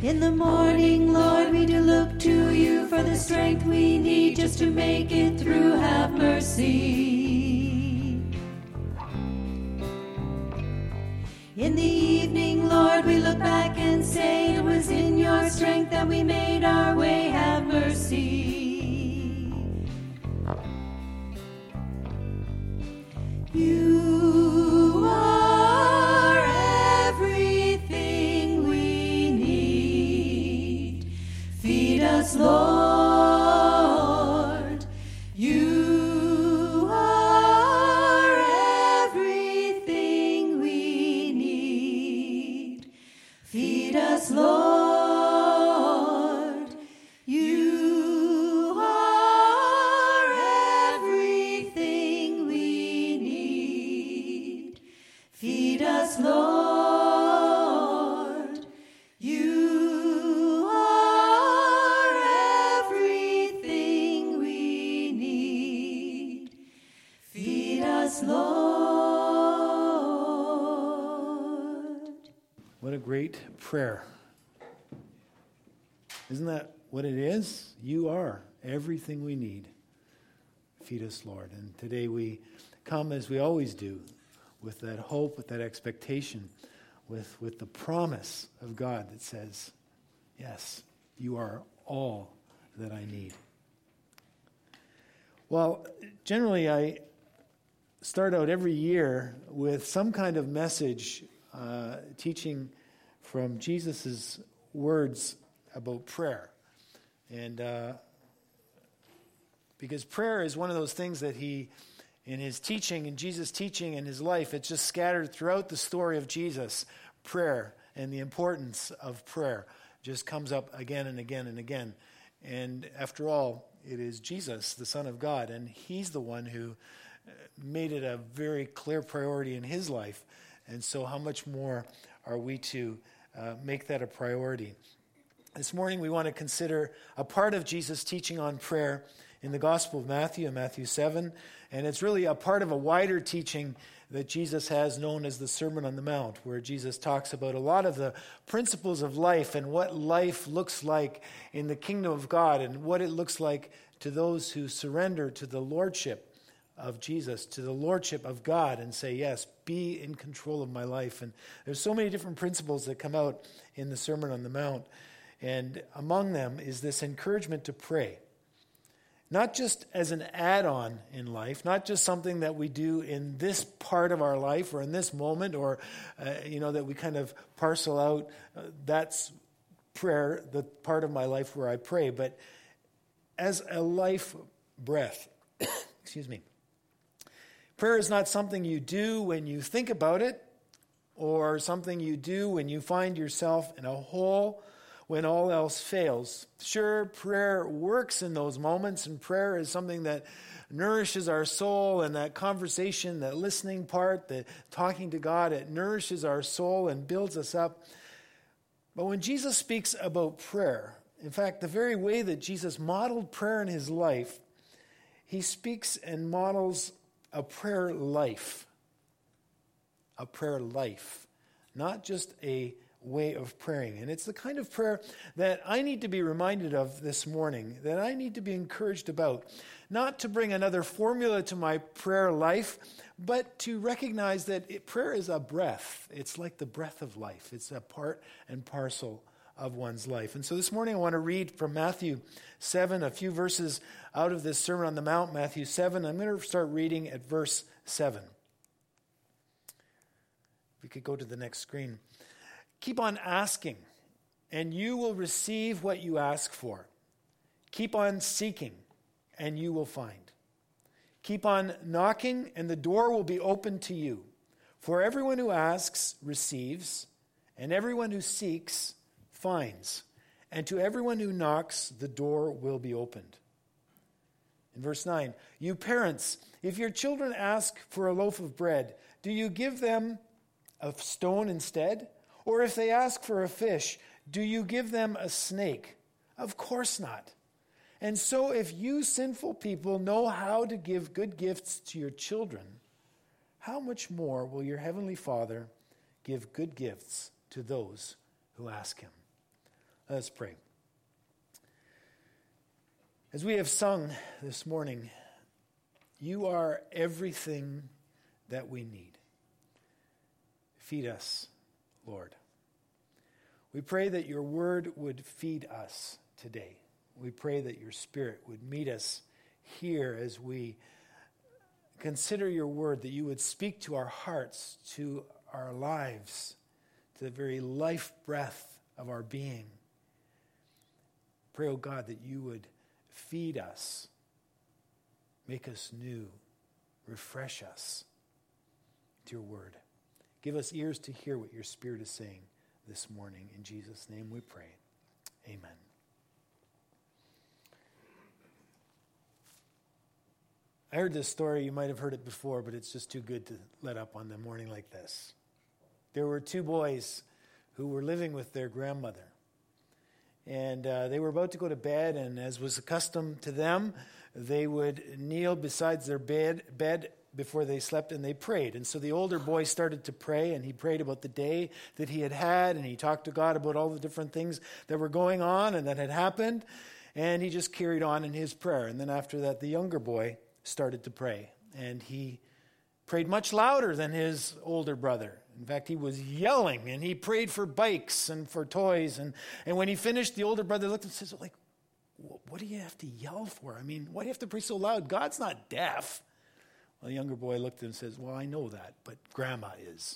In the morning, Lord, we do look to you for the strength we need just to make it through. Have mercy. In the evening, Lord, we look back and say it was in your strength that we made our way. Have mercy. You are everything we need. Feed us, Lord. You are everything we need. Feed us, Lord. You are everything we need. Feed us, Lord. You are everything we need. Feed us, Lord. What a great prayer. Isn't that what it is? You are everything we need. Feed us, Lord. And today we come as we always do, with that hope, with that expectation, with the promise of God that says, yes, you are all that I need. Well, generally I start out every year with some kind of message teaching from Jesus' words about prayer. And because prayer is one of those things that he, in his teaching, in Jesus' teaching in his life, it's just scattered throughout the story of Jesus. Prayer and the importance of prayer just comes up again and again and again. And after all, it is Jesus, the Son of God, and he's the one who made it a very clear priority in his life. And so how much more are we to make that a priority? This morning we want to consider a part of Jesus' teaching on prayer in the Gospel of Matthew, in Matthew 7. And it's really a part of a wider teaching that Jesus has known as the Sermon on the Mount, where Jesus talks about a lot of the principles of life and what life looks like in the kingdom of God and what it looks like to those who surrender to the lordship of Jesus, to the lordship of God, and say, yes, be in control of my life. And there's so many different principles that come out in the Sermon on the Mount. And among them is this encouragement to pray. Not just as an add-on in life, not just something that we do in this part of our life or in this moment, or that we kind of parcel out, that's prayer, the part of my life where I pray, but as a life breath. Excuse me. Prayer is not something you do when you think about it, or something you do when you find yourself in a hole when all else fails. Sure, prayer works in those moments, and prayer is something that nourishes our soul, and that conversation, that listening part, the talking to God, it nourishes our soul and builds us up. But when Jesus speaks about prayer, in fact, the very way that Jesus modeled prayer in his life, he speaks and models a prayer life. A prayer life. Not just a way of praying. And it's the kind of prayer that I need to be reminded of this morning, that I need to be encouraged about. Not to bring another formula to my prayer life, but to recognize that prayer is a breath. It's like the breath of life. It's a part and parcel of one's life. And so this morning I want to read from Matthew 7, a few verses out of this Sermon on the Mount, Matthew 7. I'm going to start reading at verse 7. We could go to the next screen. Keep on asking, and you will receive what you ask for. Keep on seeking, and you will find. Keep on knocking, and the door will be opened to you. For everyone who asks receives, and everyone who seeks finds. And to everyone who knocks, the door will be opened. In verse 9, you parents, if your children ask for a loaf of bread, do you give them a stone instead? Or if they ask for a fish, do you give them a snake? Of course not. And so if you sinful people know how to give good gifts to your children, how much more will your heavenly Father give good gifts to those who ask him? Let's pray. As we have sung this morning, you are everything that we need. Feed us, Lord. We pray that your word would feed us today. We pray that your Spirit would meet us here as we consider your word, that you would speak to our hearts, to our lives, to the very life breath of our being. Pray, oh God, that you would feed us, make us new, refresh us with your word. Give us ears to hear what your Spirit is saying this morning. In Jesus' name we pray. Amen. I heard this story. You might have heard it before, but it's just too good to let up on a morning like this. There were two boys who were living with their grandmother. And they were about to go to bed, and as was accustomed to them, they would kneel beside their bed before they slept, and they prayed. And so the older boy started to pray, and he prayed about the day that he had had, and he talked to God about all the different things that were going on and that had happened, and he just carried on in his prayer. And then after that, the younger boy started to pray, and he prayed much louder than his older brother. In fact, he was yelling, and he prayed for bikes and for toys. And when he finished, the older brother looked and says, like, what do you have to yell for? I mean, why do you have to pray so loud? God's not deaf. Well, the younger boy looked at him and says, well, I know that, but Grandma is.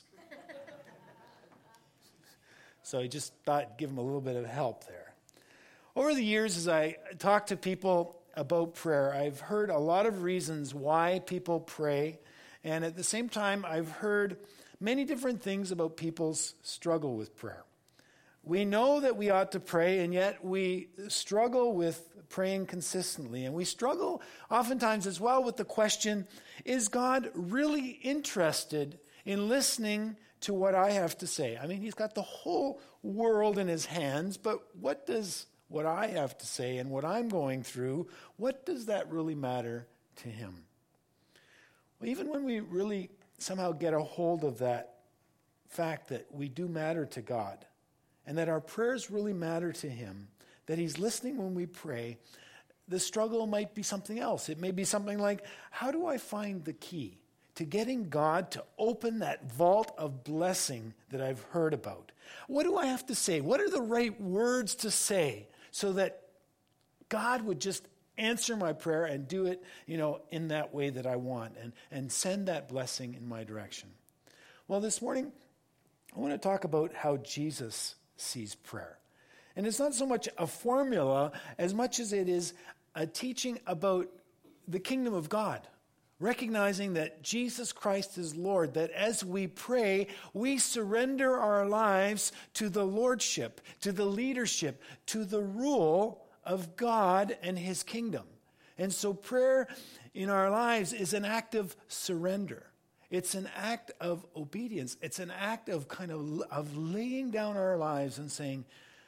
So he just thought, give him a little bit of help there. Over the years, as I talk to people about prayer, I've heard a lot of reasons why people pray. And at the same time, I've heard many different things about people's struggle with prayer. We know that we ought to pray, and yet we struggle with praying consistently. And we struggle oftentimes as well with the question, is God really interested in listening to what I have to say? I mean, he's got the whole world in his hands, but what does what I have to say and what I'm going through, what does that really matter to him? Well, even when we really somehow get a hold of that fact that we do matter to God and that our prayers really matter to him, that he's listening when we pray, the struggle might be something else. It may be something like, how do I find the key to getting God to open that vault of blessing that I've heard about? What do I have to say? What are the right words to say so that God would just answer my prayer and do it, in that way that I want and send that blessing in my direction? Well, this morning, I want to talk about how Jesus sees prayer. And it's not so much a formula as much as it is a teaching about the kingdom of God, recognizing that Jesus Christ is Lord, that as we pray, we surrender our lives to the lordship, to the leadership, to the rule of God and his kingdom. And so prayer in our lives is an act of surrender. It's an act of obedience. It's an act of of laying down our lives and saying,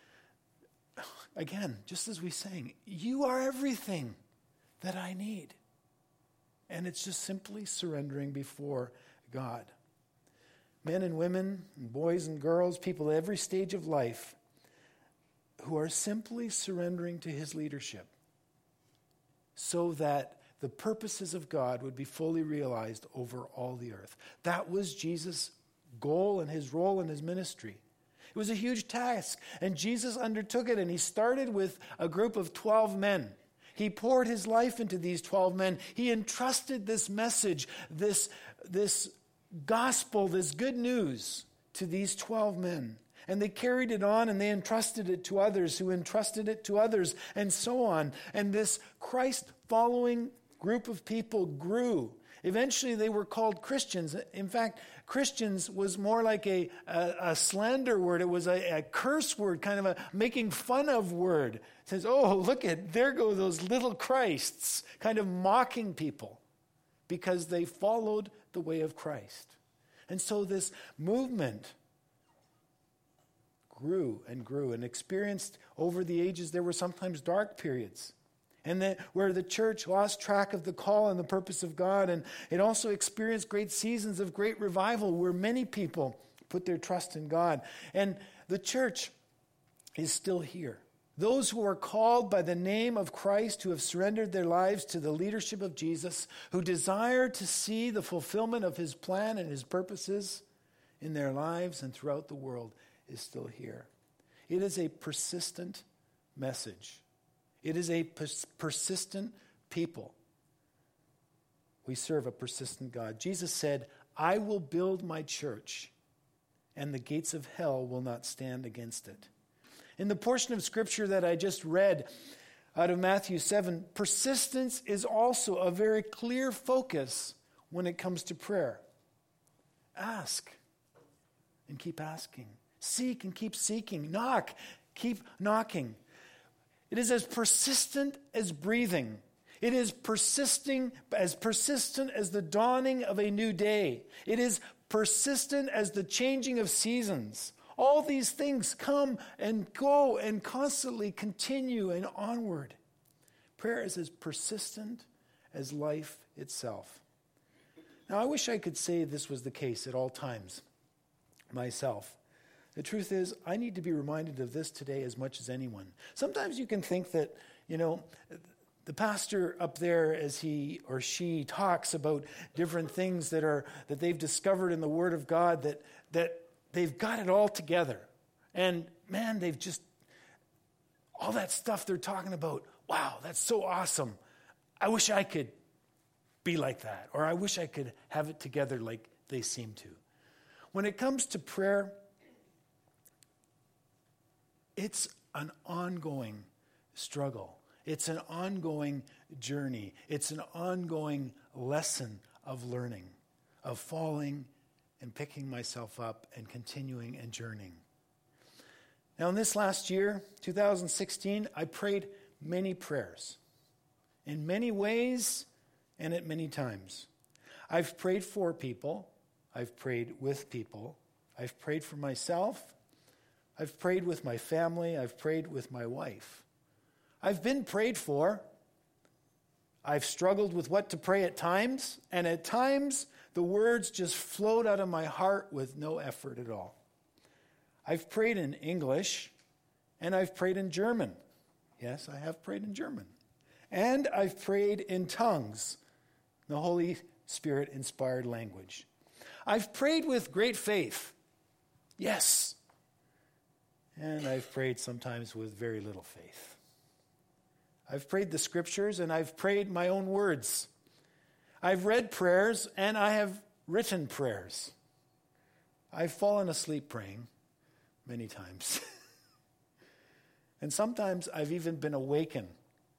again, just as we sang, you are everything that I need. And it's just simply surrendering before God. Men and women, boys and girls, people at every stage of life who are simply surrendering to his leadership so that the purposes of God would be fully realized over all the earth. That was Jesus' goal and his role in his ministry. It was a huge task, and Jesus undertook it, and he started with a group of 12 men. He poured his life into these 12 men. He entrusted this message, this gospel, this good news to these 12 men. And they carried it on, and they entrusted it to others who entrusted it to others, and so on. And this Christ-following group of people grew. Eventually, they were called Christians. In fact, Christians was more like a slander word. It was a curse word, kind of a making fun of word. It says, oh, look there go those little Christs, kind of mocking people because they followed the way of Christ. And so this movement grew and experienced over the ages. There were sometimes dark periods, and where the church lost track of the call and the purpose of God. And it also experienced great seasons of great revival where many people put their trust in God. And the church is still here. Those who are called by the name of Christ, who have surrendered their lives to the leadership of Jesus, who desire to see the fulfillment of his plan and his purposes in their lives and throughout the world, is still here. It is a persistent message. It is a persistent people. We serve a persistent God. Jesus said, I will build my church, and the gates of hell will not stand against it. In the portion of Scripture that I just read out of Matthew 7, persistence is also a very clear focus when it comes to prayer. Ask and keep asking. Seek and keep seeking. Knock, keep knocking. It is as persistent as breathing. It is persistent as the dawning of a new day. It is persistent as the changing of seasons. All these things come and go and constantly continue and onward. Prayer is as persistent as life itself. Now, I wish I could say this was the case at all times myself. The truth is, I need to be reminded of this today as much as anyone. Sometimes you can think that, the pastor up there, as he or she talks about different things that they've discovered in the Word of God, that they've got it all together. And man, they've just, all that stuff they're talking about, wow, that's so awesome. I wish I could be like that, or I wish I could have it together like they seem to. When it comes to prayer, it's an ongoing struggle. It's an ongoing journey. It's an ongoing lesson of learning, of falling and picking myself up and continuing and journeying. Now, in this last year, 2016, I prayed many prayers in many ways and at many times. I've prayed for people. I've prayed with people. I've prayed for myself. I've prayed with my family. I've prayed with my wife. I've been prayed for. I've struggled with what to pray at times, and at times the words just flowed out of my heart with no effort at all. I've prayed in English, and I've prayed in German. Yes, I have prayed in German. And I've prayed in tongues, the Holy Spirit-inspired language. I've prayed with great faith. Yes. And I've prayed sometimes with very little faith. I've prayed the Scriptures, and I've prayed my own words. I've read prayers, and I have written prayers. I've fallen asleep praying many times. And sometimes I've even been awakened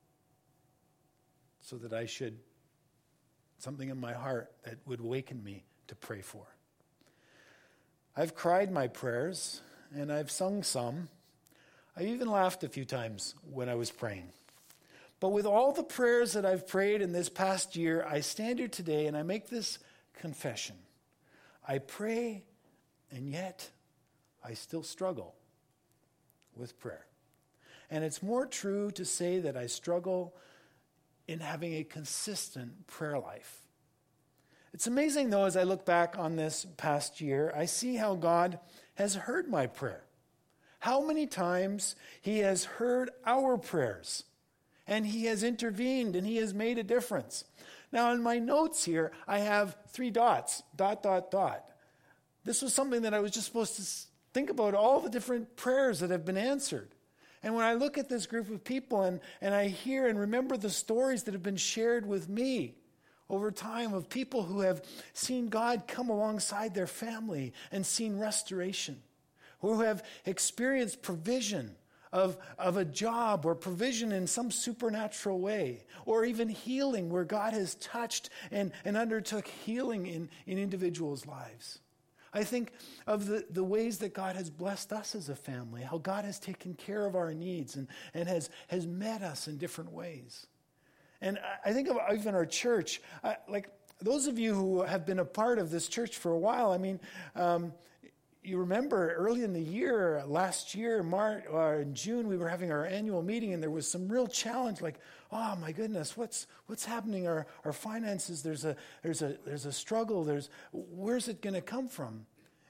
so that I should, something in my heart that would awaken me to pray for. I've cried my prayers, and I've sung some. I even laughed a few times when I was praying. But with all the prayers that I've prayed in this past year, I stand here today and I make this confession. I pray, and yet I still struggle with prayer. And it's more true to say that I struggle in having a consistent prayer life. It's amazing, though, as I look back on this past year, I see how God has heard my prayer. How many times He has heard our prayers. And He has intervened, and He has made a difference. Now, in my notes here, I have 3 dots, ... This was something that I was just supposed to think about all the different prayers that have been answered. And when I look at this group of people and I hear and remember the stories that have been shared with me over time of people who have seen God come alongside their family and seen restoration, who have experienced provision of a job or provision in some supernatural way, or even healing where God has touched and undertook healing in individuals' lives. I think of the ways that God has blessed us as a family, how God has taken care of our needs and has met us in different ways. And I think of even our church, like those of you who have been a part of this church for a while, I mean, you remember early in the year, last year, March or in June, we were having our annual meeting, and there was some real challenge. Like, oh my goodness, what's happening? Our finances. There's a struggle. Where's it going to come from?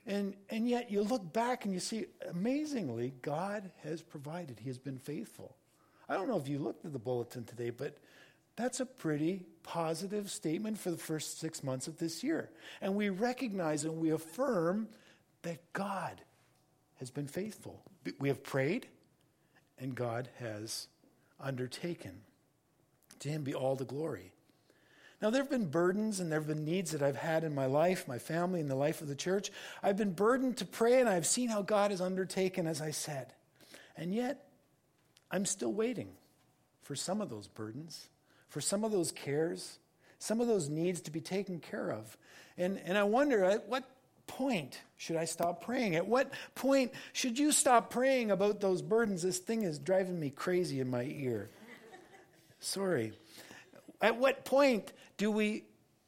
And yet you look back and you see, amazingly, God has provided. He has been faithful. I don't know if you looked at the bulletin today, but that's a pretty positive statement for the first 6 months of this year. And we recognize and we affirm that God has been faithful. We have prayed, and God has undertaken. To him be all the glory. Now, there have been burdens and there have been needs that I've had in my life, my family, and the life of the church. I've been burdened to pray, and I've seen how God has undertaken, as I said. And yet, I'm still waiting for some of those burdens, for some of those cares, some of those needs to be taken care of. And I wonder, at what point should I stop praying? At what point should you stop praying about those burdens? This thing is driving me crazy in my ear. Sorry. At what point do we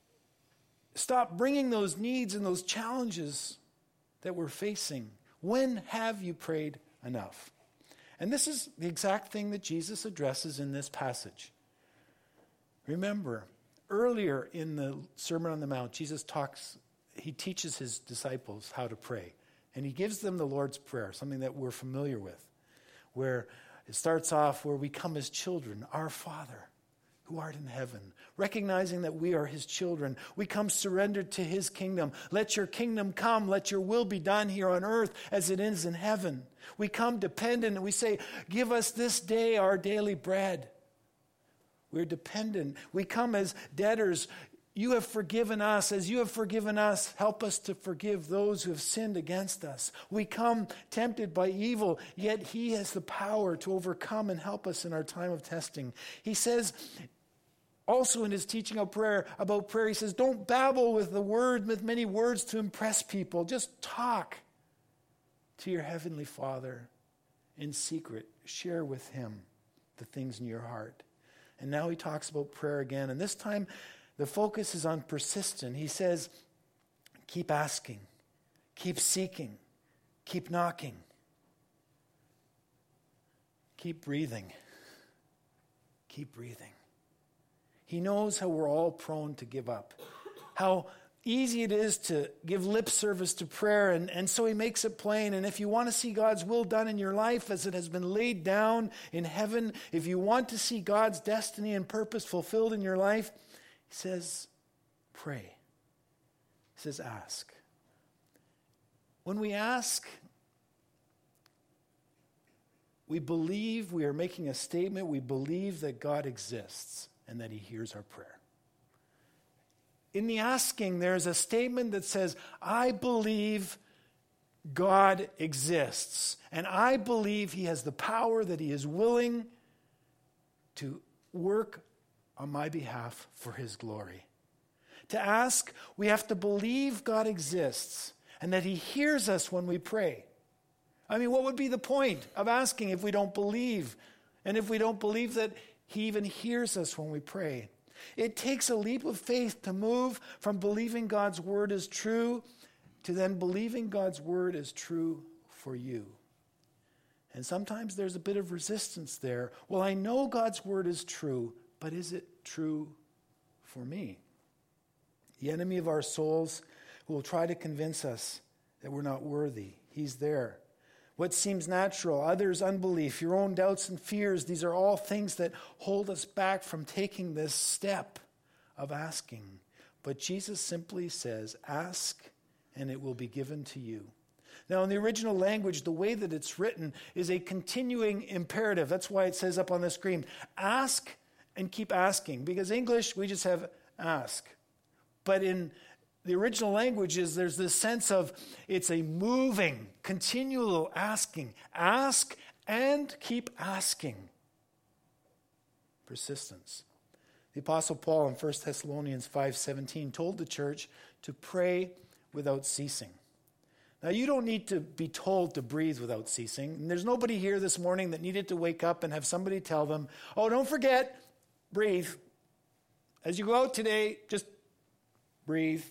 stop bringing those needs and those challenges that we're facing? When have you prayed enough? And this is the exact thing that Jesus addresses in this passage. Remember, earlier in the Sermon on the Mount, Jesus teaches his disciples how to pray. And he gives them the Lord's Prayer, something that we're familiar with, where it starts off where we come as children, our Father, who art in heaven, recognizing that we are his children. We come surrendered to his kingdom. Let your kingdom come. Let your will be done here on earth as it is in heaven. We come dependent and we say, give us this day our daily bread. We're dependent. We come as debtors. You have forgiven us as you have forgiven us. Help us to forgive those who have sinned against us. We come tempted by evil, yet he has the power to overcome and help us in our time of testing. He says, also in his teaching about prayer, he says, don't babble with many words to impress people. Just talk to your heavenly Father in secret. Share with him the things in your heart. And now he talks about prayer again. And this time, the focus is on persistent. He says, keep asking, keep seeking, keep knocking, keep breathing, keep breathing. He knows how we're all prone to give up, how easy it is to give lip service to prayer, and so he makes it plain. And if you want to see God's will done in your life as it has been laid down in heaven, if you want to see God's destiny and purpose fulfilled in your life, he says, pray. He says, ask. When we ask, we believe we are making a statement. We believe that God exists and that he hears our prayer. In the asking, there's a statement that says, I believe God exists, and I believe he has the power, that he is willing to work on my behalf for his glory. To ask, we have to believe God exists and that he hears us when we pray. I mean, what would be the point of asking if we don't believe? And if we don't believe that he even hears us when we pray? It takes a leap of faith to move from believing God's word is true to then believing God's word is true for you. And sometimes there's a bit of resistance there. Well, I know God's word is true, but is it true for me? The enemy of our souls who will try to convince us that we're not worthy. He's there. What seems natural, others' unbelief, your own doubts and fears, these are all things that hold us back from taking this step of asking. But Jesus simply says, ask and it will be given to you. Now, in the original language, the way that it's written is a continuing imperative. That's why it says up on the screen, ask and keep asking. Because English, we just have ask. But in the original languages, there's this sense of it's a moving, continual asking. Ask and keep asking. Persistence. The Apostle Paul in 1 Thessalonians 5:17 told the church to pray without ceasing. Now, you don't need to be told to breathe without ceasing. And there's nobody here this morning that needed to wake up and have somebody tell them, oh, don't forget, breathe. As you go out today, just breathe.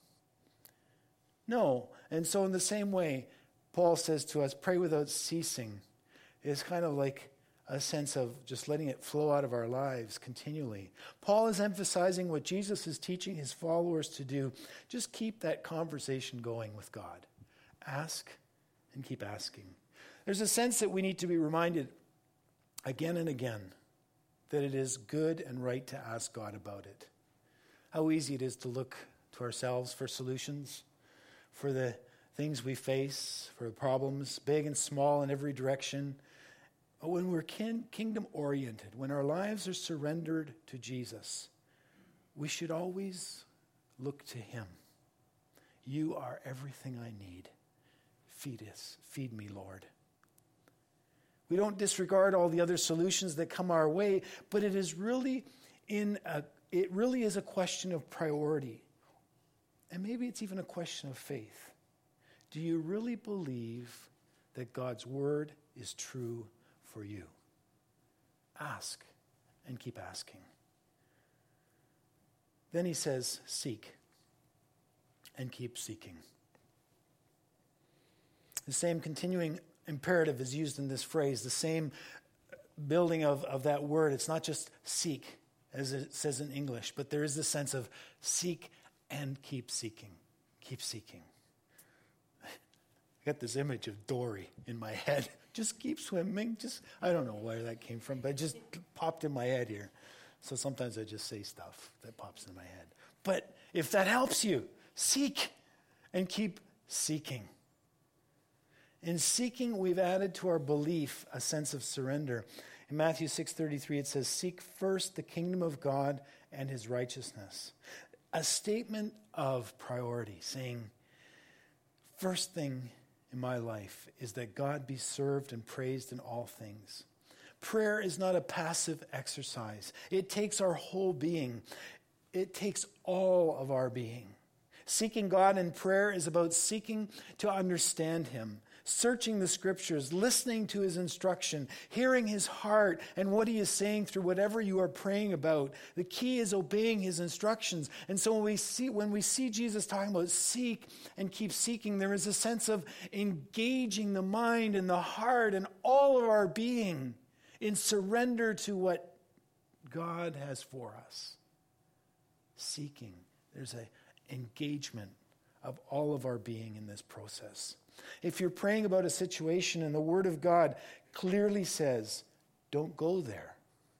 No. And so in the same way, Paul says to us, pray without ceasing. It's kind of like a sense of just letting it flow out of our lives continually. Paul is emphasizing what Jesus is teaching his followers to do. Just keep that conversation going with God. Ask and keep asking. There's a sense that we need to be reminded again and again that it is good and right to ask God about it. How easy it is to look to ourselves for solutions, for the things we face, for the problems, big and small in every direction. But when we're kingdom-oriented, when our lives are surrendered to Jesus, we should always look to him. You are everything I need. Feed me, Lord. We don't disregard all the other solutions that come our way, but it really is a question of priority. And maybe it's even a question of faith. Do you really believe that God's word is true for you? Ask and keep asking. Then he says, seek and keep seeking. The same continuing imperative is used in this phrase, the same building of that word. It's not just seek, as it says in English, but there is this sense of seek and keep seeking. Keep seeking. I got this image of Dory in my head. Just keep swimming. I don't know where that came from, but it just popped in my head here. So sometimes I just say stuff that pops in my head. But if that helps you, seek and keep seeking. In seeking, we've added to our belief a sense of surrender. In Matthew 6:33, it says, seek first the kingdom of God and his righteousness. A statement of priority, saying, first thing in my life is that God be served and praised in all things. Prayer is not a passive exercise. It takes our whole being. It takes all of our being. Seeking God in prayer is about seeking to understand him, searching the scriptures, listening to his instruction, hearing his heart and what he is saying through whatever you are praying about. The key is obeying his instructions. And so when we see Jesus talking about seek and keep seeking, there is a sense of engaging the mind and the heart and all of our being in surrender to what God has for us. Seeking. There's an engagement of all of our being in this process. If you're praying about a situation and the Word of God clearly says, don't go there,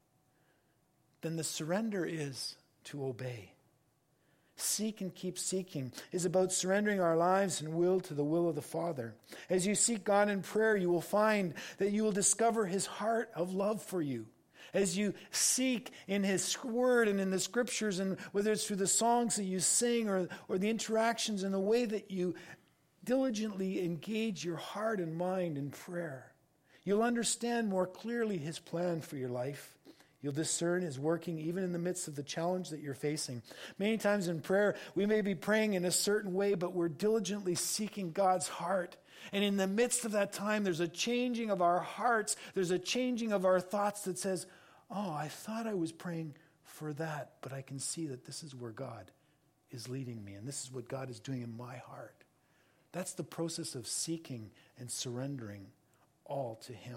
then the surrender is to obey. Seek and keep seeking is about surrendering our lives and will to the will of the Father. As you seek God in prayer, you will find that you will discover his heart of love for you. As you seek in his word and in the scriptures, and whether it's through the songs that you sing or the interactions and the way that you diligently engage your heart and mind in prayer, you'll understand more clearly his plan for your life. You'll discern his working even in the midst of the challenge that you're facing. Many times in prayer, we may be praying in a certain way, but we're diligently seeking God's heart. And in the midst of that time, there's a changing of our hearts. There's a changing of our thoughts that says, oh, I thought I was praying for that, but I can see that this is where God is leading me, and this is what God is doing in my heart. That's the process of seeking and surrendering all to him.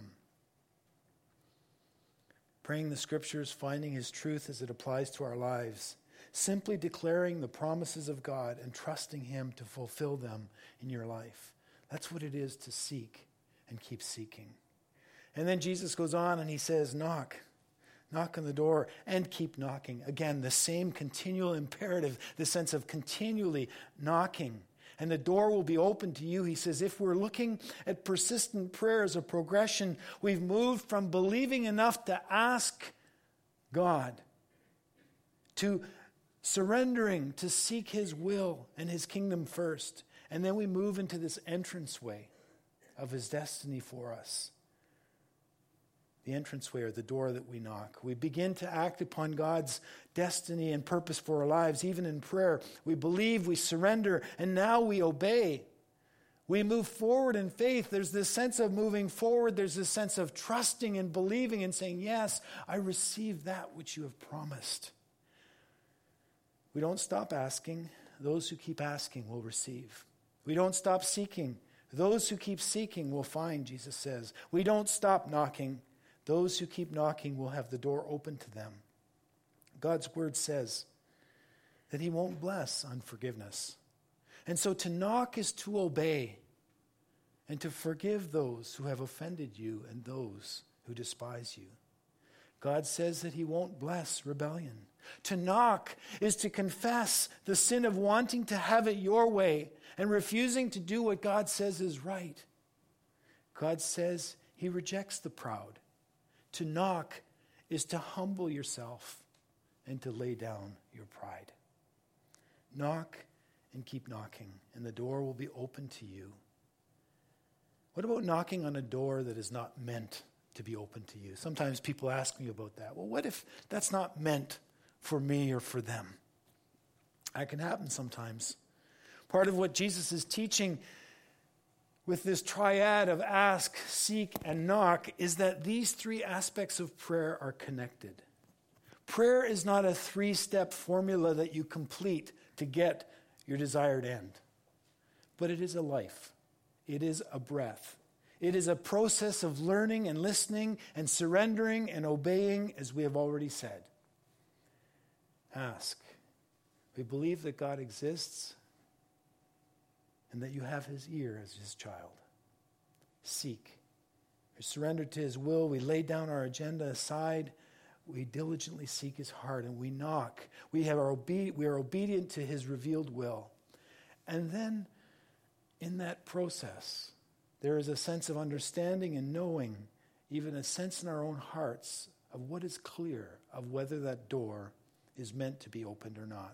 Praying the scriptures, finding his truth as it applies to our lives, simply declaring the promises of God and trusting him to fulfill them in your life. That's what it is to seek and keep seeking. And then Jesus goes on and he says, knock on the door and keep knocking. Again, the same continual imperative, the sense of continually knocking. And the door will be open to you. He says, if we're looking at persistent prayer as a progression, we've moved from believing enough to ask God, to surrendering to seek his will and his kingdom first. And then we move into this entranceway of his destiny for us. The entranceway or the door that we knock. We begin to act upon God's destiny and purpose for our lives, even in prayer. We believe, we surrender, and now we obey. We move forward in faith. There's this sense of moving forward. There's this sense of trusting and believing and saying, yes, I receive that which you have promised. We don't stop asking. Those who keep asking will receive. We don't stop seeking. Those who keep seeking will find, Jesus says. We don't stop knocking. Those who keep knocking will have the door open to them. God's word says that he won't bless unforgiveness. And so to knock is to obey. and to forgive those who have offended you and those who despise you. God says that he won't bless rebellion. To knock is to confess the sin of wanting to have it your way and refusing to do what God says is right. God says he rejects the proud. To knock is to humble yourself and to lay down your pride. Knock and keep knocking, and the door will be open to you. What about knocking on a door that is not meant to be open to you? Sometimes people ask me about that. Well, what if that's not meant for me or for them? That can happen sometimes. Part of what Jesus is teaching with this triad of ask, seek, and knock is that these three aspects of prayer are connected. Prayer is not a three-step formula that you complete to get your desired end, but it is a life. It is a breath. It is a process of learning and listening and surrendering and obeying, as we have already said. Ask. We believe that God exists and that you have his ear as his child. Seek. We surrender to his will. We lay down our agenda aside. We diligently seek his heart, and we knock. We are obedient to his revealed will. And then, in that process, there is a sense of understanding and knowing, even a sense in our own hearts of what is clear, of whether that door is meant to be opened or not.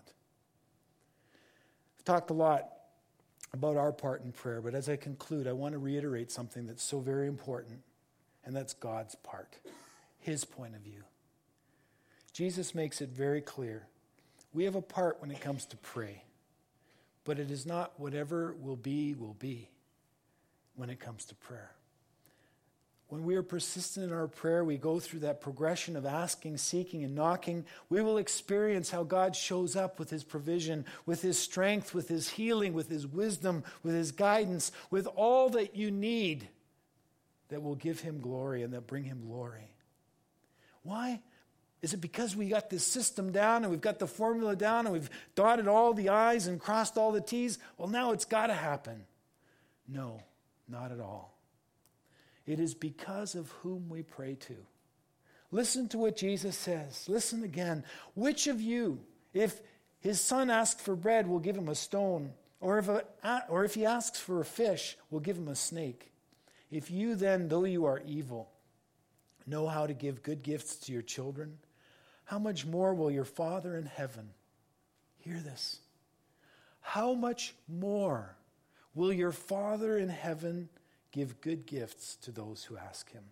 I've talked a lot about our part in prayer, but as I conclude, I want to reiterate something that's so very important, and that's God's part, his point of view. Jesus makes it very clear. We have a part when it comes to pray, but it is not whatever will be when it comes to prayer. When we are persistent in our prayer, we go through that progression of asking, seeking, and knocking. We will experience how God shows up with his provision, with his strength, with his healing, with his wisdom, with his guidance, with all that you need that will give him glory and that bring him glory. Why? Is it because we got this system down and we've got the formula down and we've dotted all the I's and crossed all the T's? Well, now it's got to happen. No, not at all. It is because of whom we pray to. Listen to what Jesus says. Listen again. Which of you, if his son asks for bread, will give him a stone? Or if he asks for a fish, will give him a snake? If you then, though you are evil, know how to give good gifts to your children, how much more will your Father in heaven, hear this, how much more will your Father in heaven give good gifts to those who ask him?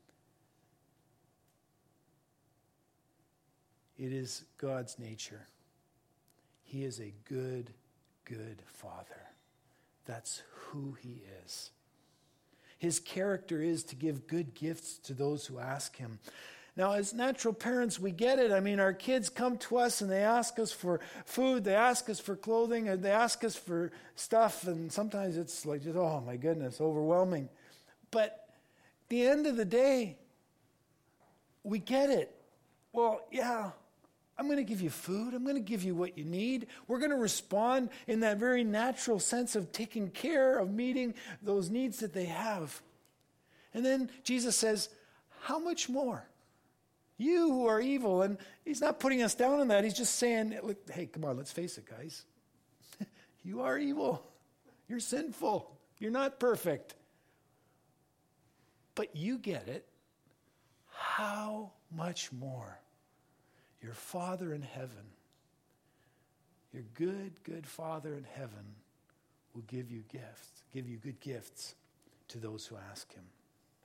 It is God's nature. He is a good, good Father. That's who he is. His character is to give good gifts to those who ask him. Now, as natural parents, we get it. I mean, our kids come to us and they ask us for food, they ask us for clothing, and they ask us for stuff, and sometimes it's like, just, oh my goodness, overwhelming. But at the end of the day, we get it. Well, yeah, I'm going to give you food. I'm going to give you what you need. We're going to respond in that very natural sense of taking care of meeting those needs that they have. And then Jesus says, how much more? You who are evil. And he's not putting us down on that. He's just saying, look, hey, come on, let's face it, guys. You are evil. You're sinful. You're not perfect. But you get it. How much more? Your Father in heaven, your good, good Father in heaven will give you good gifts to those who ask him.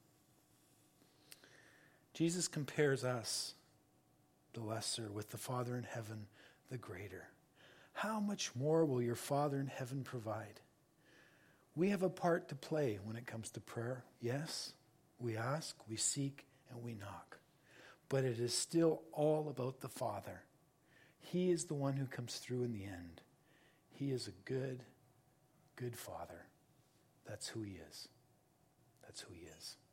Jesus compares us, the lesser, with the Father in heaven, the greater. How much more will your Father in heaven provide? We have a part to play when it comes to prayer. Yes, we ask, we seek, and we knock. But it is still all about the Father. He is the one who comes through in the end. He is a good, good Father. That's who he is. That's who he is.